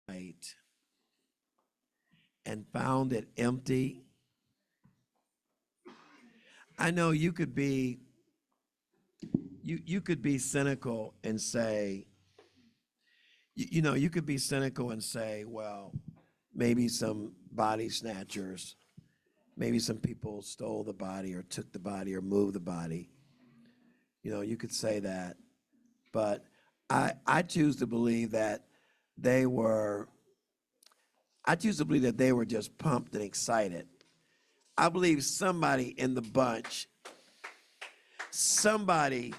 night and found it empty? I know you could be you could be cynical and say, you could be cynical and say, well, maybe some body snatchers, maybe some people stole the body or took the body or moved the body. You could say that, but I choose to believe that they were just pumped and excited. I believe somebody in the bunch, somebody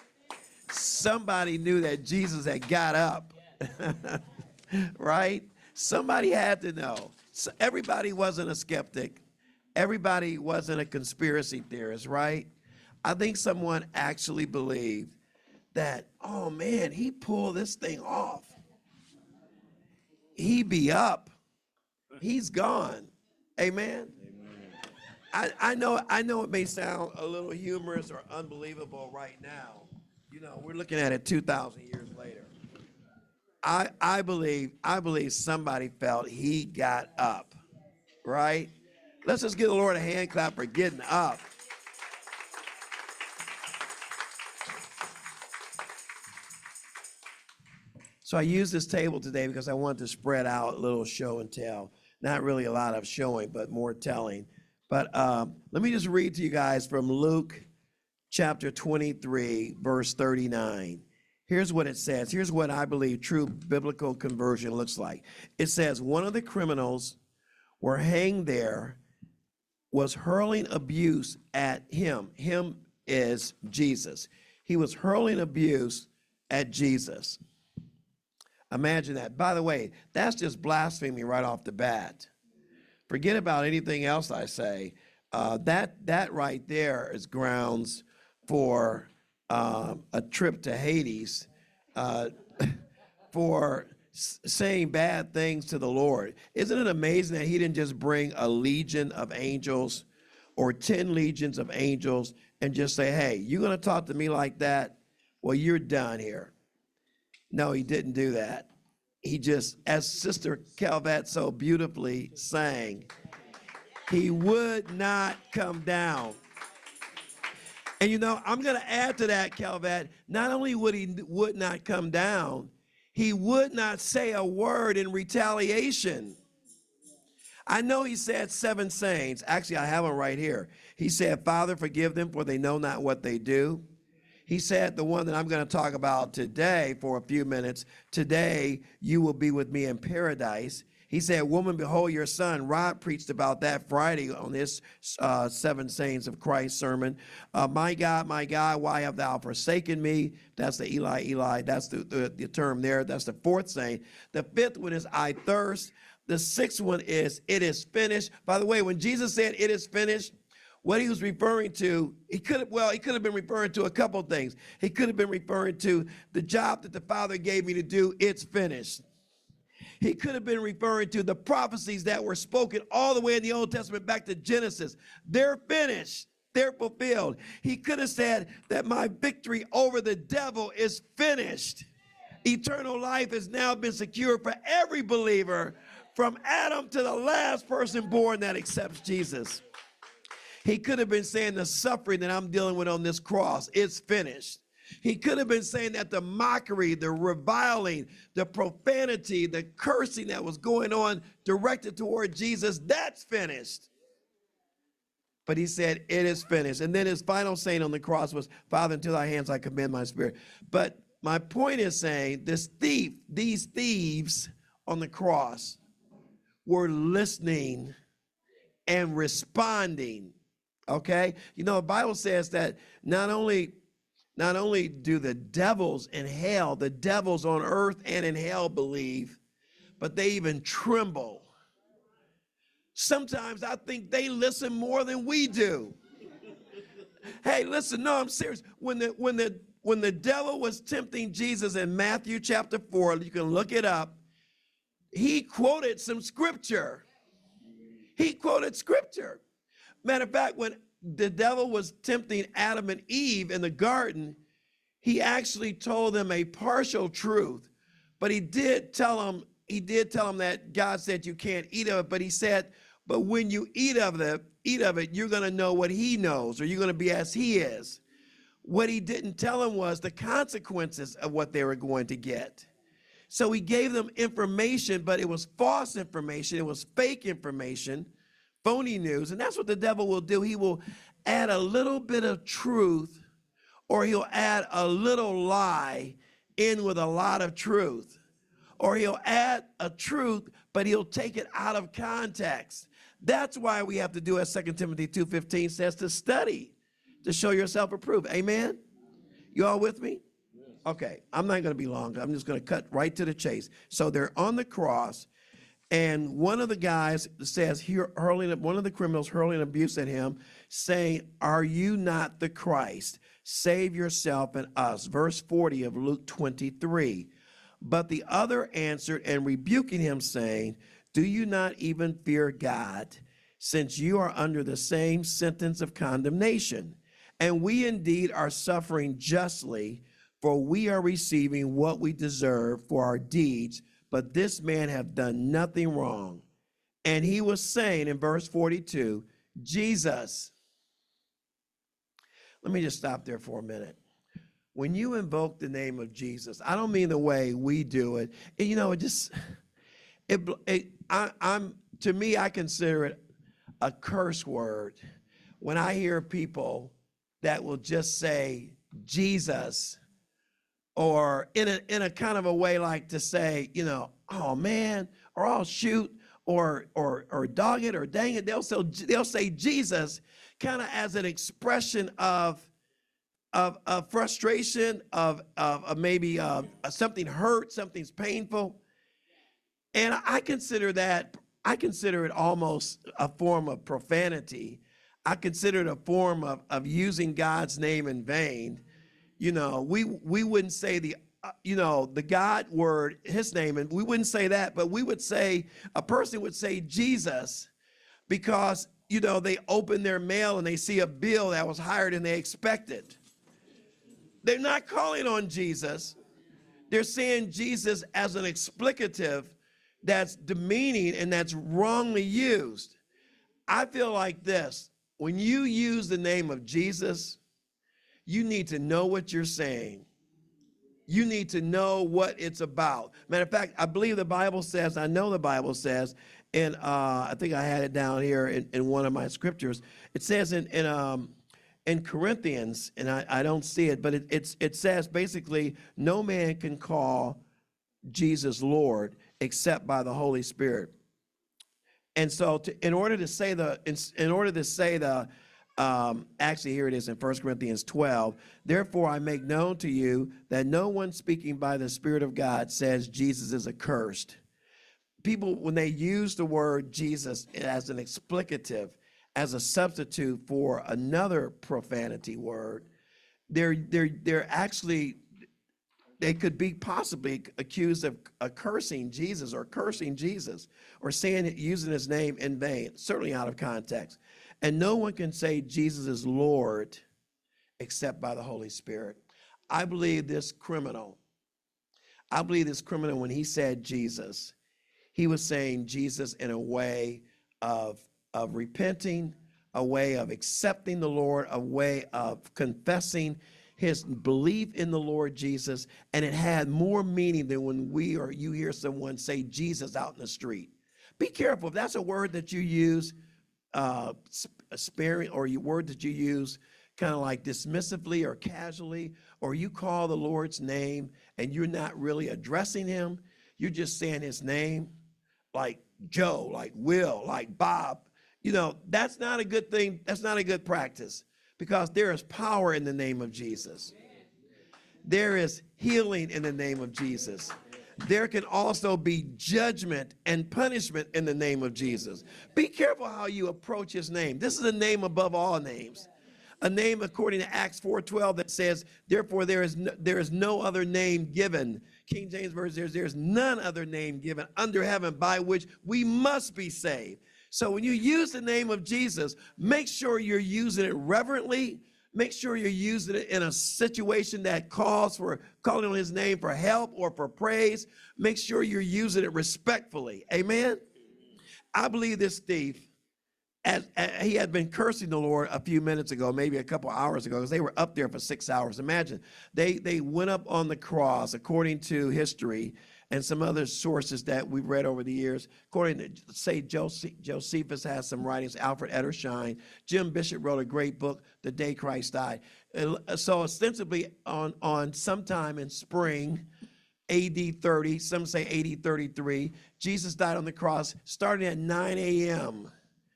knew that Jesus had got up, right? Somebody had to know. So everybody wasn't a skeptic. Everybody wasn't a conspiracy theorist, right? I think someone actually believed that, oh man, he pulled this thing off. He be up. He's gone. Amen. I know it may sound a little humorous or unbelievable right now. We're looking at it 2,000 years later. I believe somebody felt he got up, right? Let's just give the Lord a hand clap for getting up. So I used this table today because I wanted to spread out a little show and tell. Not really a lot of showing, but more telling. But let me just read to you guys from Luke chapter 23, verse 39. Here's what it says. Here's what I believe true biblical conversion looks like. It says, one of the criminals were hanged there, was hurling abuse at him. Him is Jesus. He was hurling abuse at Jesus. Imagine that. By the way, that's just blasphemy right off the bat. Forget about anything else I say. That right there is grounds for a trip to Hades, for saying bad things to the Lord. Isn't it amazing that he didn't just bring a legion of angels or 10 legions of angels and just say, hey, you're going to talk to me like that? Well, you're done here. No, he didn't do that. He just, as Sister Calvette so beautifully sang, he would not come down. And I'm going to add to that, Calvette, not only would not come down, he would not say a word in retaliation. I know he said 7 sayings. Actually, I have them right here. He said, Father, forgive them, for they know not what they do. He said the one that I'm going to talk about today for a few minutes, today you will be with me in paradise. He said, woman, behold your son. Rod preached about that Friday on his 7 sayings of Christ sermon. My God, why have thou forsaken me? That's the Eli, that's the term there. That's the 4th saying. The 5th one is I thirst. The 6th one is it is finished. By the way, when Jesus said it is finished, what he was referring to, he could have been referring to a couple of things. He could have been referring to the job that the Father gave me to do, it's finished. He could have been referring to the prophecies that were spoken all the way in the Old Testament back to Genesis. They're finished. They're fulfilled. He could have said that my victory over the devil is finished. Eternal life has now been secured for every believer, from Adam to the last person born that accepts Jesus. He could have been saying the suffering that I'm dealing with on this cross, it's finished. He could have been saying that the mockery, the reviling, the profanity, the cursing that was going on directed toward Jesus, that's finished. But he said, it is finished. And then his final saying on the cross was, Father, into thy hands I commend my spirit. But my point is saying these thieves on the cross were listening and responding. Okay? The Bible says that not only do the devils in hell, the devils on earth and in hell believe, but they even tremble. Sometimes I think they listen more than we do. Hey, listen, no, I'm serious. When the devil was tempting Jesus in Matthew chapter 4, you can look it up, he quoted some scripture. He quoted scripture. Matter of fact, when the devil was tempting Adam and Eve in the garden, he actually told them a partial truth, but he did tell them he did tell him that God said you can't eat of it, but he said, but when you eat of it, you're going to know what he knows, or you're going to be as he is. What he didn't tell him was the consequences of what they were going to get. So he gave them information, but it was false information. It was fake information, phony news. And that's what the devil will do. He will add a little bit of truth, or he'll add a little lie in with a lot of truth. Or he'll add a truth, but he'll take it out of context. That's why we have to do, as 2 Timothy 2:15 says, to study, to show yourself approved. Amen? You all with me? Okay, I'm not going to be long. I'm just going to cut right to the chase. So they're on the cross, and one of the guys says, one of the criminals hurling abuse at him, saying, are you not the Christ? Save yourself and us. Verse 40 of Luke 23. But the other answered and rebuking him, saying, do you not even fear God, since you are under the same sentence of condemnation? And we indeed are suffering justly, for we are receiving what we deserve for our deeds, but this man hath done nothing wrong. And he was saying in verse 42, Jesus, let me just stop there for a minute. When you invoke the name of Jesus, I don't mean the way we do it. You know, to me, I consider it a curse word when I hear people that will just say Jesus, or in a kind of a way like to say, you know, oh man, or I'll shoot, or dog it, or dang it. They'll say Jesus kind of as an expression of frustration, of maybe something hurt, something's painful. And I consider it almost a form of profanity. I consider it a form of using God's name in vain. You know, we wouldn't say the God word, his name, and we wouldn't say that, but we would say, a person would say Jesus because, you know, they open their mail and they see a bill that was higher than they expected. They're not calling on Jesus. They're saying Jesus as an explicative that's demeaning and that's wrongly used. I feel like this. When you use the name of Jesus, you need to know what you're saying. You need to know what it's about. Matter of fact, I believe the Bible says, I know the Bible says, and I think I had it down here in one of my scriptures. It says in Corinthians, and I don't see it, but it says basically, no man can call Jesus Lord except by the Holy Spirit. And so in order to say actually here it is in 1 Corinthians 12, therefore I make known to you that no one speaking by the Spirit of God says Jesus is accursed. People, when they use the word Jesus as an explicative, as a substitute for another profanity word, they're actually, they could be possibly accused of cursing Jesus or saying it, using his name in vain, certainly out of context. And no one can say Jesus is Lord except by the Holy Spirit. I believe this criminal, when he said Jesus, he was saying Jesus in a way of repenting, a way of accepting the Lord, a way of confessing his belief in the Lord Jesus, and it had more meaning than when we or you hear someone say Jesus out in the street. Be careful. If that's a word that you use sparing, or a word that you use kind of like dismissively or casually, or you call the Lord's name and you're not really addressing him, you're just saying his name, like Joe, like Will, like Bob, you know, that's not a good thing. That's not a good practice, because there is power in the name of Jesus. There is healing in the name of Jesus. There can also be judgment and punishment in the name of Jesus. Be careful how you approach his name. This is a name above all names. A name according to Acts 4:12 that says, therefore there is no other name given. King James Version, there's none other name given under heaven by which we must be saved. So when you use the name of Jesus, make sure you're using it reverently, Make sure you're using it in a situation that calls for calling on his name for help or for praise. Make sure you're using it respectfully. Amen. I believe this thief, as he had been cursing the Lord a few minutes ago, maybe a couple hours ago, because they were up there for 6 hours. Imagine, they went up on the cross, according to history and some other sources that we've read over the years. According to, say, Josephus has some writings, Alfred Edersheim. Jim Bishop wrote a great book, The Day Christ Died. So ostensibly on sometime in spring, AD 30, some say AD 33, Jesus died on the cross starting at 9 a.m.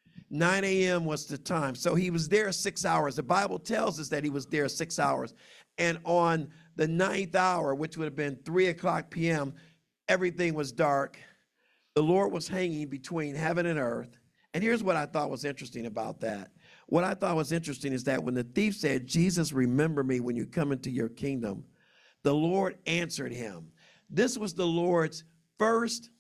9 a.m. was the time. So he was there 6 hours. The Bible tells us that he was there 6 hours. And on the 9th hour, which would have been 3 o'clock p.m., everything was dark. The Lord was hanging between heaven and earth. And here's what I thought was interesting about that. What I thought was interesting is that when the thief said, Jesus, remember me when you come into your kingdom, the Lord answered him. This was the Lord's first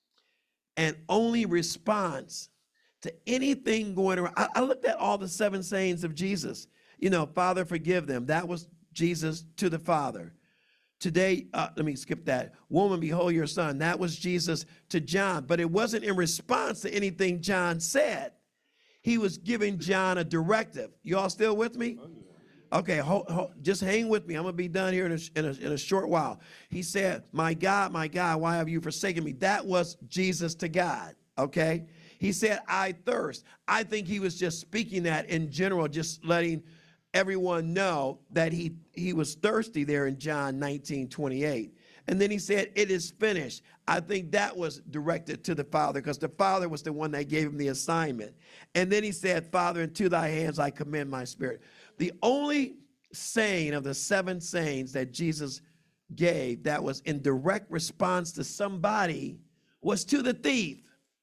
and only response to anything going around. I looked at all the 7 sayings of Jesus. You know, Father, forgive them. That was Jesus to the Father. Today, let me skip that. Woman, behold your son. That was Jesus to John. But it wasn't in response to anything John said. He was giving John a directive. You all still with me? Okay, just hang with me. I'm going to be done here in a short while. He said, my God, why have you forsaken me? That was Jesus to God, okay? He said, I thirst. I think he was just speaking that in general, just letting everyone know that he was thirsty there in John 19:28. And then he said, it is finished. I think that was directed to the Father because the Father was the one that gave him the assignment. And then he said, Father, into thy hands I commend my spirit. The only saying of the 7 sayings that Jesus gave that was in direct response to somebody was to the thief.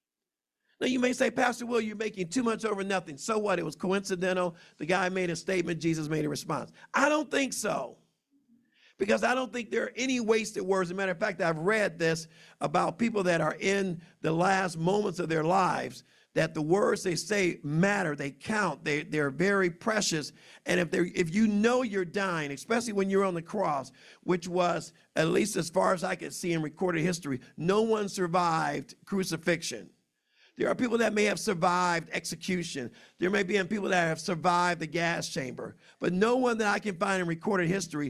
Now, you may say, Pastor Will, you're making too much over nothing. So what? It was coincidental. The guy made a statement. Jesus made a response. I don't think so, because I don't think there are any wasted words. As a matter of fact, I've read this about people that are in the last moments of their lives, that the words they say matter. They count. They're very precious. And if you know you're dying, especially when you're on the cross, which was, at least as far as I could see in recorded history, no one survived crucifixion. There are people that may have survived execution. There may be people that have survived the gas chamber. But no one that I can find in recorded history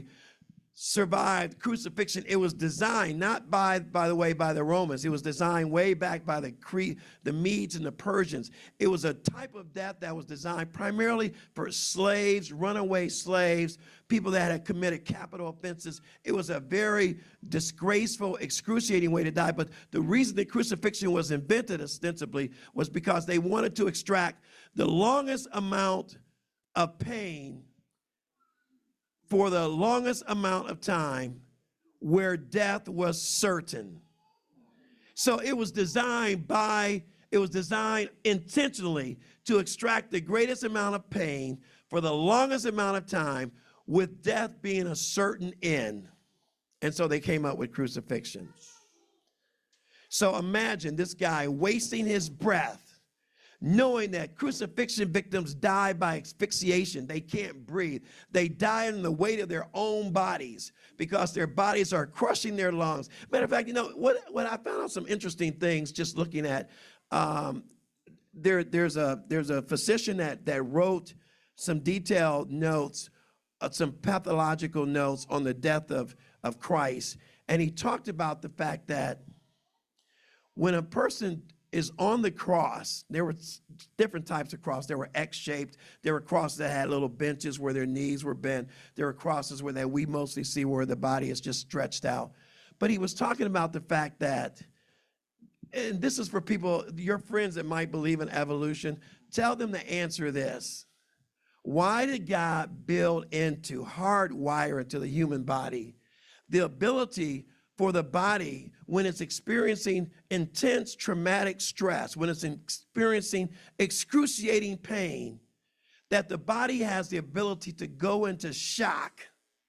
survived crucifixion. It was designed, not by the way, by the Romans. It was designed way back by the Medes and the Persians. It was a type of death that was designed primarily for slaves, runaway slaves, people that had committed capital offenses. It was a very disgraceful, excruciating way to die. But the reason that crucifixion was invented ostensibly was because they wanted to extract the longest amount of pain for the longest amount of time where death was certain. So it was designed intentionally to extract the greatest amount of pain for the longest amount of time, with death being a certain end. And so they came up with crucifixion. So imagine this guy wasting his breath, knowing that crucifixion victims die by asphyxiation. They can't breathe. They die in the weight of their own bodies because their bodies are crushing their lungs. Matter of fact, you know, what I found out some interesting things just looking at, there's a physician that wrote some detailed notes, some pathological notes on the death of Christ. And he talked about the fact that when a person is on the cross, there were different types of cross. There were X-shaped. There were crosses that had little benches where their knees were bent. There were crosses where that we mostly see where the body is just stretched out. But he was talking about the fact that, and this is for people, your friends that might believe in evolution, tell them to answer this. Why did God build hardwire into the human body the ability for the body, when it's experiencing intense traumatic stress, when it's experiencing excruciating pain, that the body has the ability to go into shock,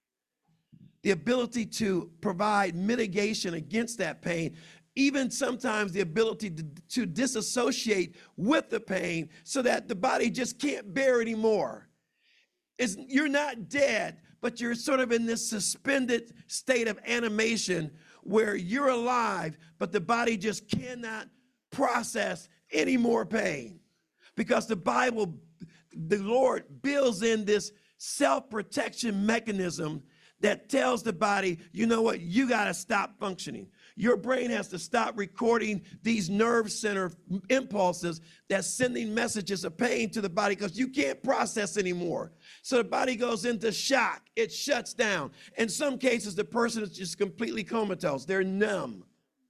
the ability to provide mitigation against that pain, even sometimes the ability to disassociate with the pain so that the body just can't bear anymore. You're not dead, but you're sort of in this suspended state of animation where you're alive, but the body just cannot process any more pain. Because the Bible, the Lord builds in this self-protection mechanism that tells the body, you know what, you got to stop functioning. Your brain has to stop recording these nerve center impulses that's sending messages of pain to the body because you can't process anymore. So the body goes into shock. It shuts down. In some cases, the person is just completely comatose. They're numb.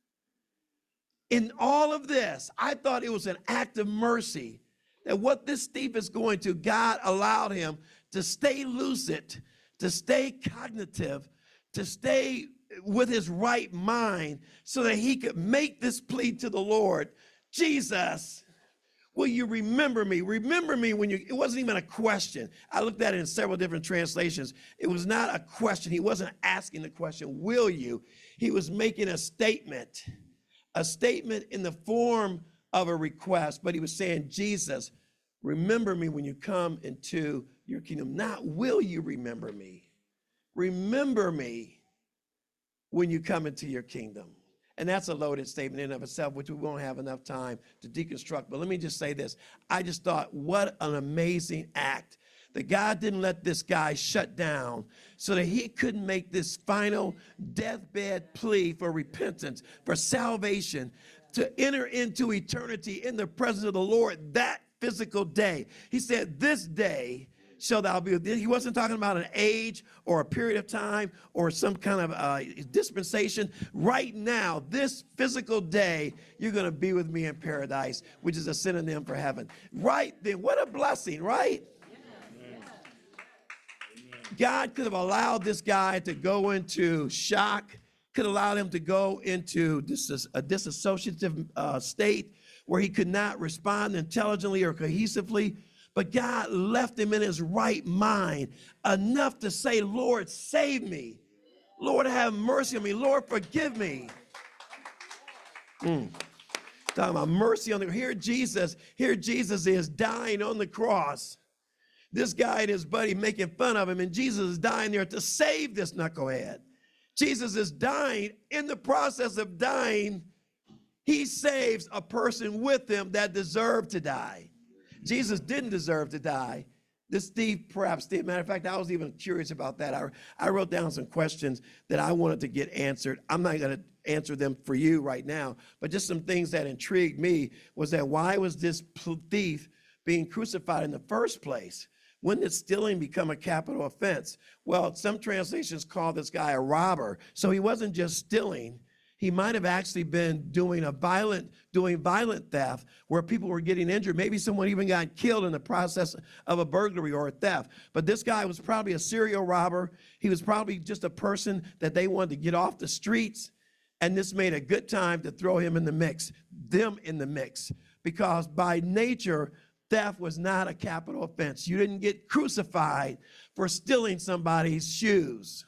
In all of this, I thought it was an act of mercy that what this thief is going to, God allowed him to stay lucid, to stay cognitive, to stay with his right mind so that he could make this plea to the Lord. Jesus, will you remember me? Remember me when you, it wasn't even a question. I looked at it in several different translations. It was not a question. He wasn't asking the question, will you? He was making a statement in the form of a request, but he was saying, Jesus, remember me when you come into your kingdom. Not will you remember me? Remember me when you come into your kingdom. And that's a loaded statement in and of itself, which we won't have enough time to deconstruct. But let me just say this. I just thought, what an amazing act that God didn't let this guy shut down so that he couldn't make this final deathbed plea for repentance, for salvation, to enter into eternity in the presence of the Lord that physical day. He said, this day shall thou be. He wasn't talking about an age or a period of time or some kind of dispensation. Right now, this physical day, you're going to be with me in paradise, which is a synonym for heaven. Right then, what a blessing, right? God could have allowed this guy to go into shock, could allow him to go into a disassociative state where he could not respond intelligently or cohesively. But God left him in his right mind enough to say, Lord, save me. Lord, have mercy on me. Lord, forgive me. Talking about mercy on the, here Jesus is dying on the cross. This guy and his buddy making fun of him, and Jesus is dying there to save this knucklehead. Jesus is dying. In the process of dying, he saves a person with him that deserved to die. Jesus didn't deserve to die. This thief perhaps did. Matter of fact, I was even curious about that. I wrote down some questions that I wanted to get answered. I'm not going to answer them for you right now, but just some things that intrigued me was that why was this thief being crucified in the first place? When did stealing become a capital offense? Well, some translations call this guy a robber. So he wasn't just stealing. He might have actually been doing violent theft where people were getting injured. Maybe someone even got killed in the process of a burglary or a theft. But this guy was probably a serial robber. He was probably just a person that they wanted to get off the streets. And this made a good time to throw him in the mix, them in the mix. Because by nature, theft was not a capital offense. You didn't get crucified for stealing somebody's shoes.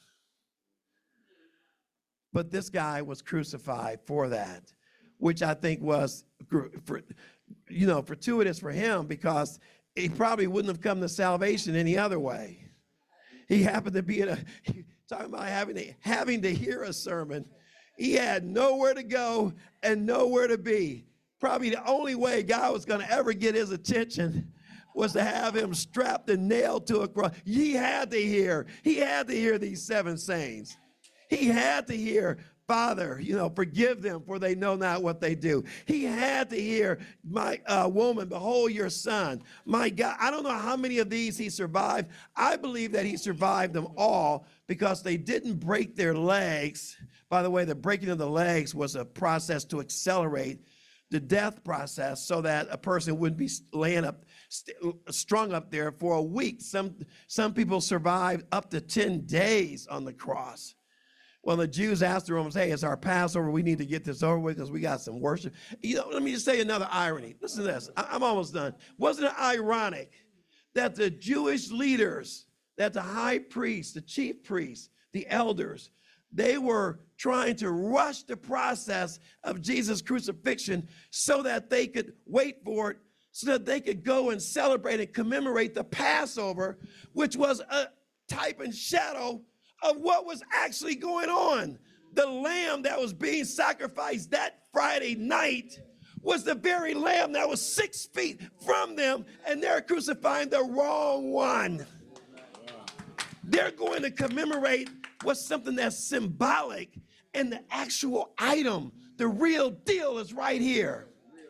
But this guy was crucified for that, which I think was, fortuitous for him because he probably wouldn't have come to salvation any other way. He happened to be talking about having to hear a sermon. He had nowhere to go and nowhere to be. Probably the only way God was going to ever get his attention was to have him strapped and nailed to a cross. He had to hear these 7 sayings. He had to hear, Father, forgive them for they know not what they do. He had to hear, my woman, behold your son. My God, I don't know how many of these he survived. I believe that he survived them all because they didn't break their legs. By the way, the breaking of the legs was a process to accelerate the death process so that a person wouldn't be laying up, strung up there for a week. Some people survived up to 10 days on the cross. Well, the Jews asked the Romans, hey, it's our Passover. We need to get this over with because we got some worship. Let me just say another irony. Listen to this. I'm almost done. Wasn't it ironic that the Jewish leaders, that the high priest, the chief priests, the elders, they were trying to rush the process of Jesus' crucifixion so that they could wait for it, so that they could go and celebrate and commemorate the Passover, which was a type and shadow of what was actually going on. The lamb that was being sacrificed that Friday night was the very lamb that was 6 feet from them, and they're crucifying the wrong one. They're going to commemorate what's something that's symbolic, and the actual item, the real deal, is right here.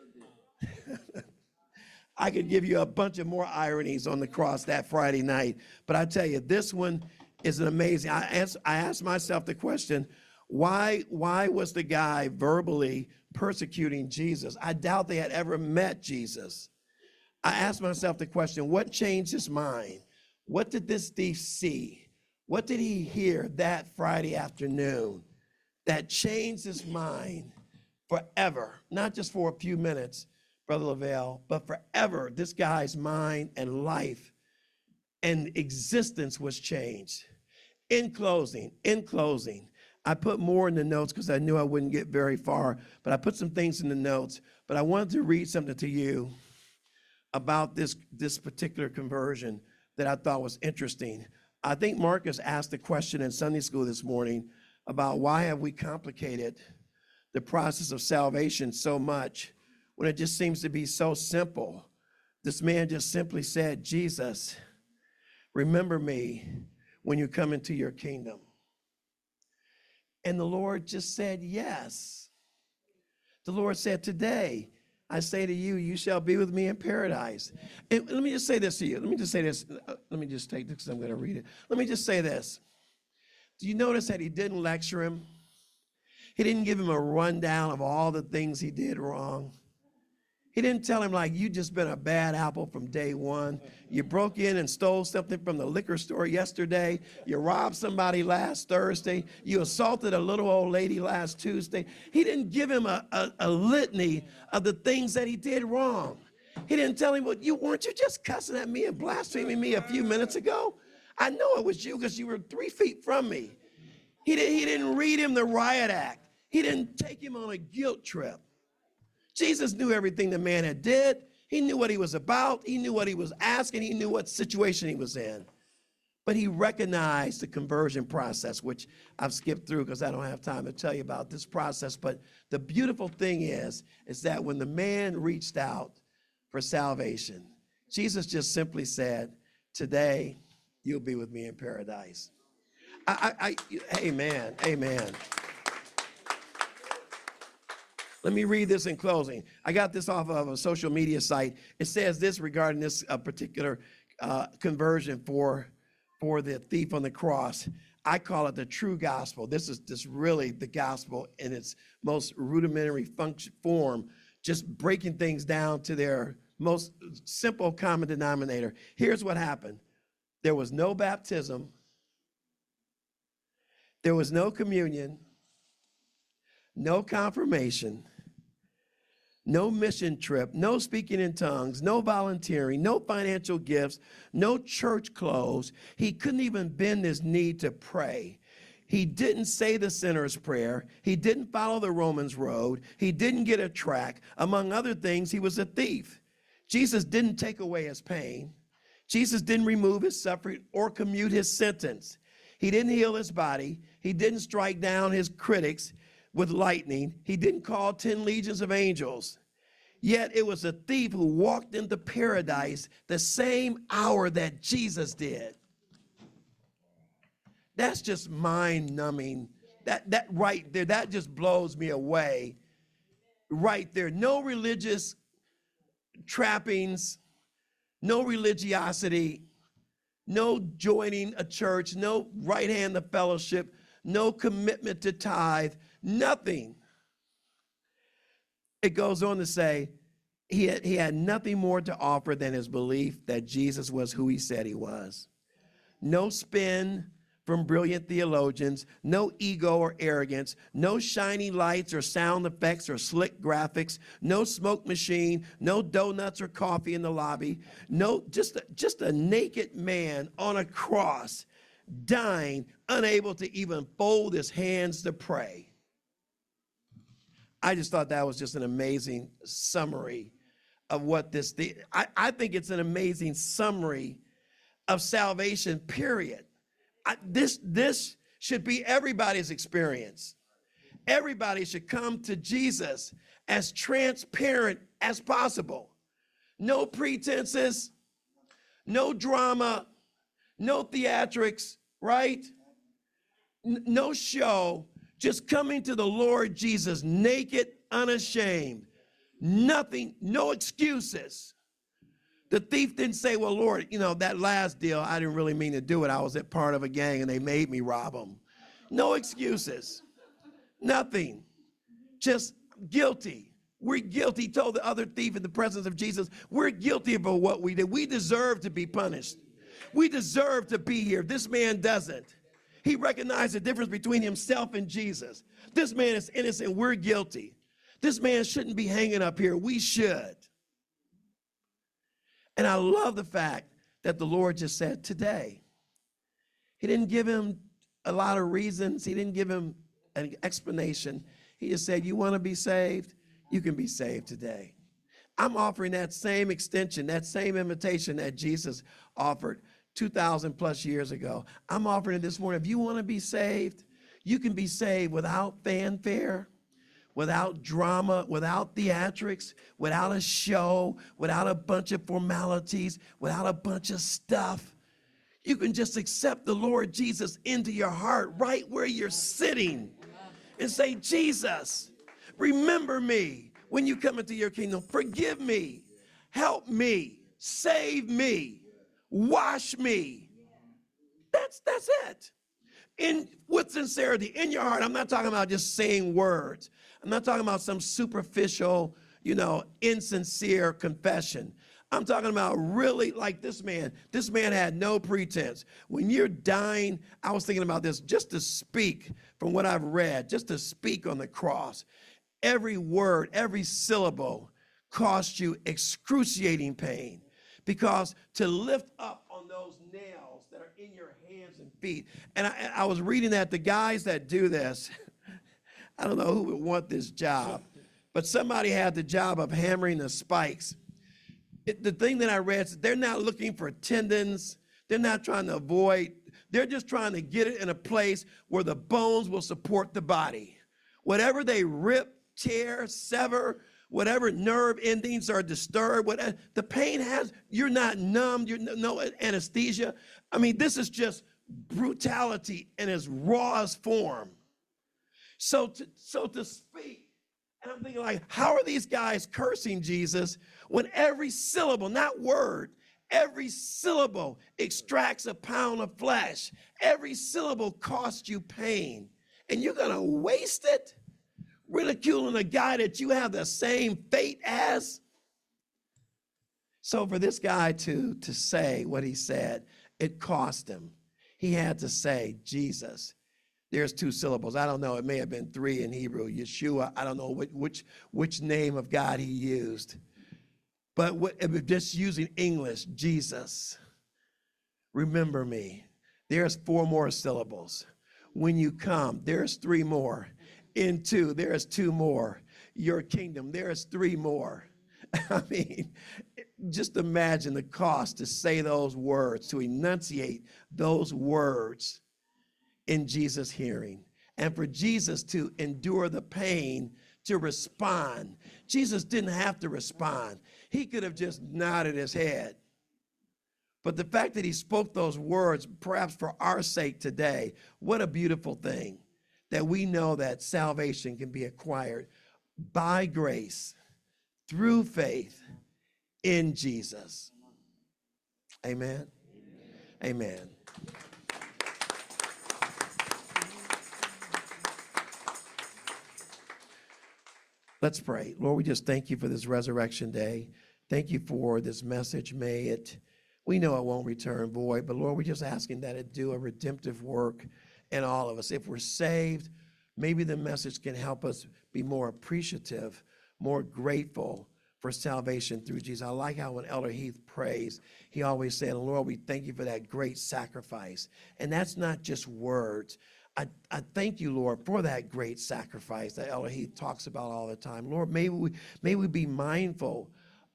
I could give you a bunch of more ironies on the cross that Friday night, but I tell you, this one is an amazing. I asked myself the question, why was the guy verbally persecuting Jesus? I doubt they had ever met Jesus. I asked myself the question, what changed his mind? What did this thief see? What did he hear that Friday afternoon that changed his mind forever? Not just for a few minutes, Brother Lavelle, but forever. This guy's mind and life and existence was changed. In closing, I put more in the notes because I knew I wouldn't get very far, but I put some things in the notes. But I wanted to read something to you about this particular conversion that I thought was interesting. I think Marcus asked a question in Sunday school this morning about why have we complicated the process of salvation so much when it just seems to be so simple. This man just simply said, Jesus, remember me when you come into your kingdom. And the Lord just said, yes. The Lord said, today, I say to you, you shall be with me in paradise. And let me just say this to you. Let me just say this. Let me just take this because I'm going to read it. Let me just say this. Do you notice that he didn't lecture him? He didn't give him a rundown of all the things he did wrong. He didn't tell him like, you just been a bad apple from day one. You broke in and stole something from the liquor store yesterday. You robbed somebody last Thursday. You assaulted a little old lady last Tuesday. He didn't give him a litany of the things that he did wrong. He didn't tell him, well, weren't you just cussing at me and blaspheming me a few minutes ago? I know it was you because you were 3 feet from me. He didn't read him the riot act. He didn't take him on a guilt trip. Jesus knew everything the man had did. He knew what he was about. He knew what he was asking. He knew what situation he was in. But he recognized the conversion process, which I've skipped through because I don't have time to tell you about this process. But the beautiful thing is that when the man reached out for salvation, Jesus just simply said, today you'll be with me in paradise. Amen, amen. Let me read this in closing. I got this off of a social media site. It says this regarding this particular conversion for the thief on the cross. I call it the true gospel. This is really the gospel in its most rudimentary form, just breaking things down to their most simple common denominator. Here's what happened. There was no baptism. There was no communion, no confirmation, no mission trip, no speaking in tongues, no volunteering, no financial gifts, no church clothes. He couldn't even bend his knee to pray. He didn't say the sinner's prayer. He didn't follow the Romans road. He didn't get a tract. Among other things, he was a thief. Jesus didn't take away his pain. Jesus didn't remove his suffering or commute his sentence. He didn't heal his body. He didn't strike down his critics with lightning. He didn't call 10 legions of angels. Yet it was a thief who walked into paradise the same hour that Jesus did. That's just mind-numbing. That right there, that just blows me away. Right there. No religious trappings, no religiosity, no joining a church, no right hand of fellowship, no commitment to tithe, nothing. It goes on to say he had nothing more to offer than his belief that Jesus was who he said he was. No spin from brilliant theologians, no ego or arrogance, no shiny lights or sound effects or slick graphics, no smoke machine, no donuts or coffee in the lobby, no, just a naked man on a cross, dying, unable to even fold his hands to pray. I just thought that was just an amazing summary of what this, I think it's an amazing summary of salvation, period. This should be everybody's experience. Everybody should come to Jesus as transparent as possible. No pretenses, no drama, no theatrics, right? No show, just coming to the Lord Jesus naked, unashamed, nothing, no excuses. The thief didn't say, well, Lord, you know, that last deal, I didn't really mean to do it. I was a part of a gang and they made me rob them. No excuses, nothing, just guilty. We're guilty, told the other thief in the presence of Jesus, we're guilty of what we did. We deserve to be punished. We deserve to be here. This man doesn't. He recognized the difference between himself and Jesus. This man is innocent. We're guilty. This man shouldn't be hanging up here. We should. And I love the fact that the Lord just said today. He didn't give him a lot of reasons. He didn't give him an explanation. He just said, you want to be saved? You can be saved today. I'm offering that same extension, that same invitation that Jesus offered 2,000 plus years ago. I'm offering it this morning. If you want to be saved, you can be saved without fanfare, without drama, without theatrics, without a show, without a bunch of formalities, without a bunch of stuff. You can just accept the Lord Jesus into your heart right where you're sitting and say, Jesus, remember me when you come into your kingdom. Forgive me, help me, save me, wash me. That's it. With sincerity in your heart. I'm not talking about just saying words. I'm not talking about some superficial, insincere confession. I'm talking about really like this man. This man had no pretense. When you're dying, I was thinking about this, just to speak from what I've read, just to speak on the cross. Every word, every syllable cost you excruciating pain, because to lift up on those nails that are in your hands and feet. And I was reading that the guys that do this, I don't know who would want this job, but somebody had the job of hammering the spikes. The thing that I read is they're not looking for tendons. They're not trying to avoid. They're just trying to get it in a place where the bones will support the body. Whatever they rip, tear, sever, whatever nerve endings are disturbed, whatever, the pain has, you're not numbed, you're no anesthesia. I mean, this is just brutality in its rawest form. So to speak, and I'm thinking like, how are these guys cursing Jesus when every syllable, not word, every syllable extracts a pound of flesh. Every syllable costs you pain. And you're going to waste it ridiculing a guy that you have the same fate as? So for this guy to say what he said, it cost him. He had to say, Jesus. There's two syllables. I don't know. It may have been three in Hebrew. Yeshua. I don't know which name of God he used. But just using English, Jesus. Remember me. There's four more syllables. When you come, there's three more. In two, there's two more. Your kingdom, there's three more. I mean, just imagine the cost to say those words, to enunciate those words in Jesus' hearing, and for Jesus to endure the pain, to respond. Jesus didn't have to respond. He could have just nodded his head. But the fact that he spoke those words, perhaps for our sake today, what a beautiful thing that we know that salvation can be acquired by grace, through faith in Jesus. Amen. Amen. Let's pray. Lord, we just thank you for this resurrection day. Thank you for this message. We know it won't return void, but Lord, we're just asking that it do a redemptive work in all of us. If we're saved, maybe the message can help us be more appreciative, more grateful for salvation through Jesus. I like how when Elder Heath prays, he always said, Lord, we thank you for that great sacrifice. And that's not just words. I thank you, Lord, for that great sacrifice that Elder Heath talks about all the time. Lord, may we be mindful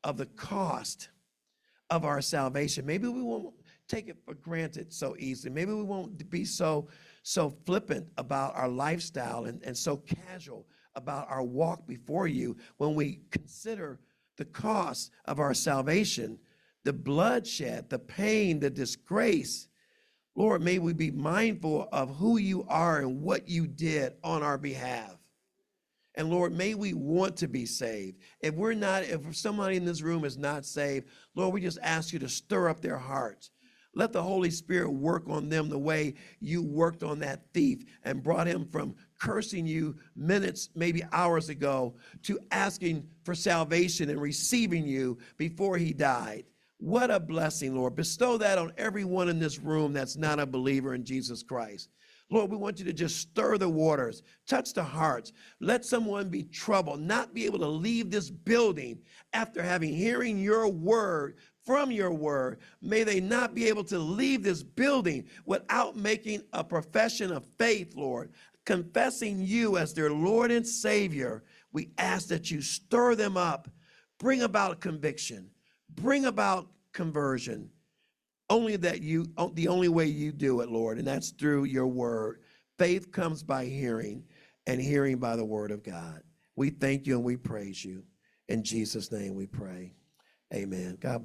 of the cost of our salvation. Maybe we won't take it for granted so easily. Maybe we won't be so flippant about our lifestyle and so casual about our walk before you when we consider the cost of our salvation, the bloodshed, the pain, the disgrace. Lord, may we be mindful of who you are and what you did on our behalf. And Lord, may we want to be saved. If somebody in this room is not saved, Lord, we just ask you to stir up their hearts. Let the Holy Spirit work on them the way you worked on that thief and brought him from cursing you minutes, maybe hours ago, to asking for salvation and receiving you before he died. What a blessing, Lord. Bestow that on everyone in this room that's not a believer in Jesus Christ. Lord, we want you to just stir the waters, touch the hearts. Let someone be troubled, not be able to leave this building after hearing your word, from your word. May they not be able to leave this building without making a profession of faith, Lord, confessing you as their Lord and Savior. We ask that you stir them up, bring about conviction, bring about conversion. The only way you do it, Lord, and that's through your word. Faith comes by hearing, and hearing by the word of God. We thank you and we praise you. In Jesus' name we pray. Amen. God bless.